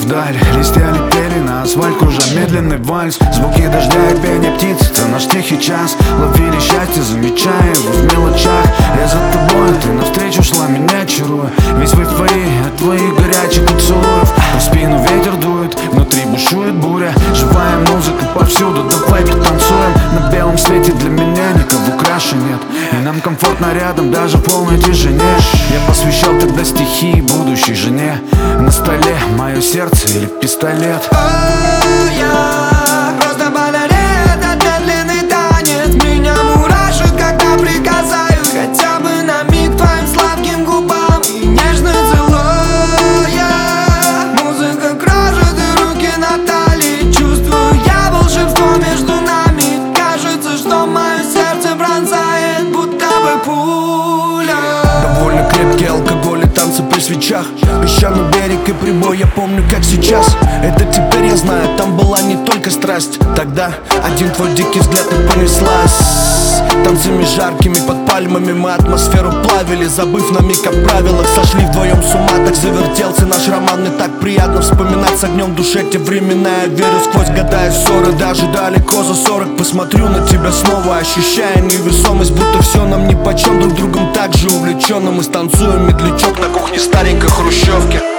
вдаль. Листья летели на асфальт, кружа медленный вальс. Звуки дождя и пение птиц, это наш тихий час. Ловили счастье, замечая его в мелочах. Я за тобой, ты навстречу шла, меня чаруя. Весь в эйфории от твоих горячих поцелуев. В спину ветер дует, внутри бушует буря. Живая музыка повсюду, давай потанцуем. На белом свете для меня никого краше нет, и нам комфортно рядом, даже в полной тишине. Я посвящал тогда стихи будущей жене. На столе мое сердце или пистолет. Я просто балерина, этот медленный танец. Меня мурашит, когда прикасаюсь хотя бы на миг твоим сладким губам и нежно целуя. Музыка кружит и руки на талии. Чувствую я волшебство между нами. Кажется, что мое сердце пронзает, будто бы пуля. Довольно крепкий алкоголь и танцы при свечах. Песчаный берег и прибой, я помню как сейчас. Это теперь я знаю, там была не только страсть. Тогда один твой дикий взгляд и понеслась. Танцами жаркими под пальмами мы атмосферу плавили, забыв на миг о правилах. Сошли вдвоем с ума, так завертелся наш роман. И так приятно вспоминать с огнем в душе те времена. Я верю сквозь года и ссоры, даже далеко за 40. Посмотрю на тебя снова, ощущая невесомость, будто все нам нипочем. Друг другом так же увлеченно мы станцуем медлячок на кухне старенькой хрущевки.